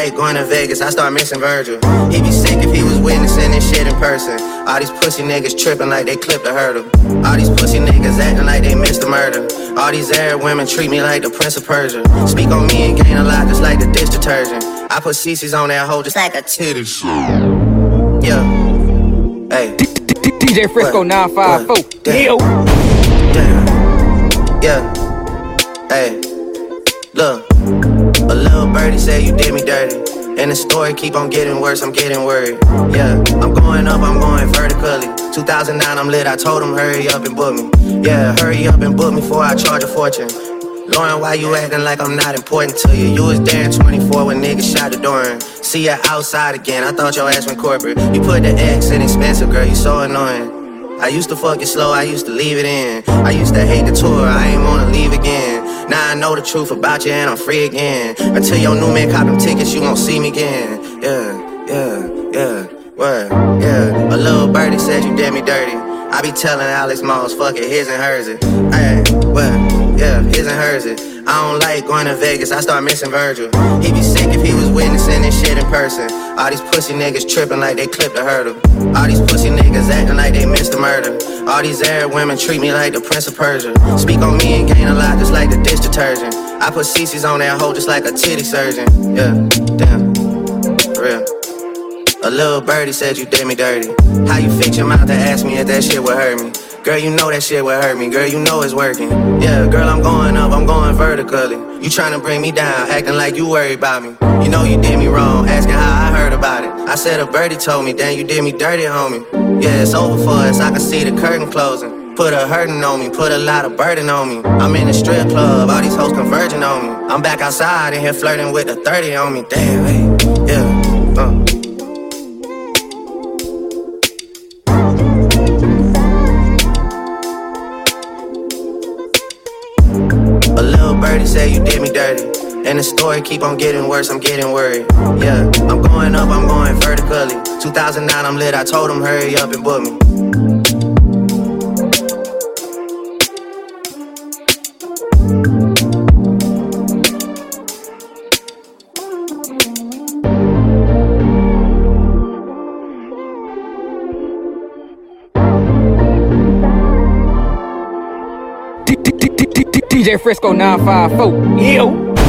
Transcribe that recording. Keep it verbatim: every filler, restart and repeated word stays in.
like going to Vegas, I start missing Virgil. He'd be sick if he was witnessing this shit in person. All these pussy niggas tripping like they clipped a hurdle. All these pussy niggas acting like they missed a murder. All these Arab women treat me like the Prince of Persia. Speak on me and gain a lot just like the dish detergent. I put C C's on that hoe just like a titty. Yeah. Hey. D J Frisco nine five four. Yeah. Yeah. Hey. Look. A little birdie said you did me dirty. And the story keep on getting worse, I'm getting worried. Yeah, I'm going up, I'm going vertically. two thousand nine, I'm lit, I told him hurry up and book me. Yeah, hurry up and book me before I charge a fortune. Lauren, why you acting like I'm not important to you? You was there in twenty-four when niggas shot the door in. See ya outside again, I thought your ass went corporate. You put the X in expensive, girl, you so annoying. I used to fuck it slow, I used to leave it in. I used to hate the tour, I ain't wanna leave again. Now I know the truth about you and I'm free again. Until your new man cop them tickets, you won't see me again. Yeah, yeah, yeah, word, yeah. A little birdie said you did me dirty. I be telling Alex Moss, fuck it, his and hers it. Hey, well, yeah, his and hers it. I don't like going to Vegas, I start missing Virgil. He'd be sick if he was witnessing this shit in person. All these pussy niggas tripping like they clipped a hurdle. All these pussy niggas acting like they missed a murder. All these Arab women treat me like the Prince of Persia. Speak on me and gain a lot just like the dish detergent. I put C C's on that hoe just like a titty surgeon. Yeah, damn, for real. A little birdie said you did me dirty. How you fix your mouth to ask me if that shit would hurt me? Girl, you know that shit would hurt me. Girl, you know it's working. Yeah, girl, I'm going up, I'm going vertically. You tryna bring me down, acting like you worried about me. You know you did me wrong, asking how I heard about it. I said a birdie told me, damn, you did me dirty, homie. Yeah, it's over for us, I can see the curtain closing. Put a hurtin' on me, put a lot of burden on me. I'm in the strip club, all these hoes converging on me. I'm back outside in here flirting with the thirty on me. Damn, hey, yeah, uh. A little birdie said you did me dirty. And the story keep on getting worse, I'm getting worried. Yeah, I'm going up, I'm going vertically. two thousand nine, I'm lit, I told him hurry up and book me. D J Frisco nine five four. Yo.